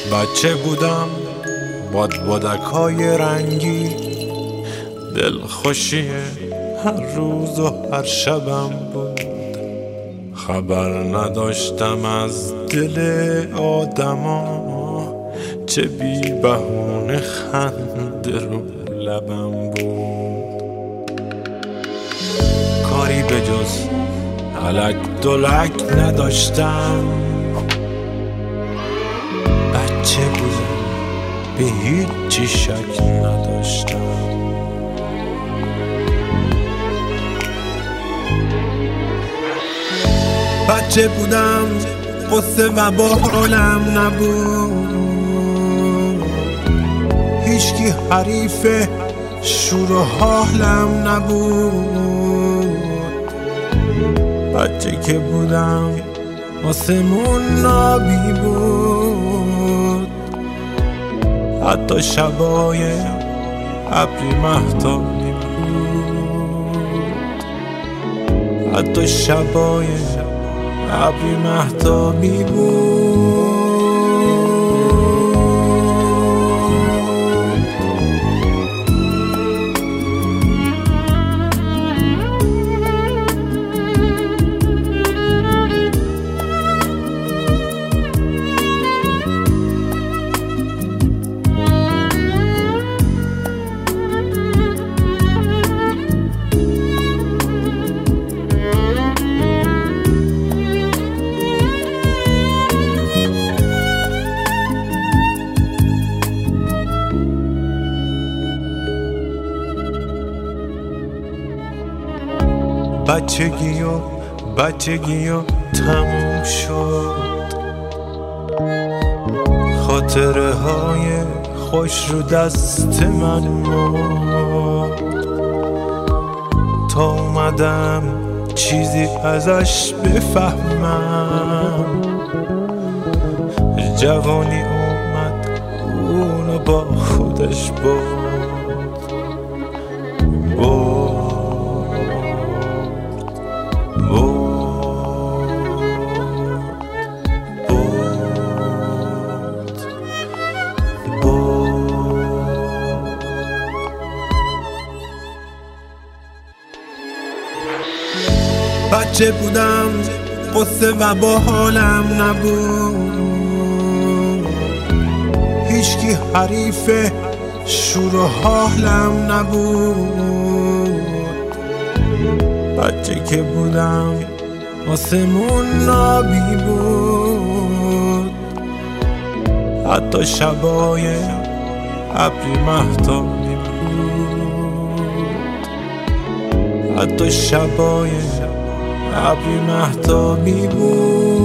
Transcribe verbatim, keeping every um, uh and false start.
بچه بودم بادبادک های رنگی، دلخوشی هر روز و هر شبم بود. خبر نداشتم از دل آدما، چه بی بهونه خنده رو لبم بود. کاری به جز الک دلک نداشتم، بچه بودم به هیچی شک نداشتم. بچه بودم قصه و با حالم نبود، هیچکی حریف شور و حالم نبود. بچه که بودم آسمون نابی بود، حتی شبای ابری مهتابی بود، حتی شبای ابری مهتابی بود. بچگی و بچگی و تموم شد، خاطره های خوش رو دست من مرد. تا اومدم چیزی ازش بفهمم، جوانی اومد اونو با خودش برد. بچه بودم قصه و با حالم نبود، هیچکی حریف شور و حالم نبود. بچه که بودم آسمون نابی بود، حتی شبای ابری مهتابی بود، حتی شبای ابری مهتابی بود.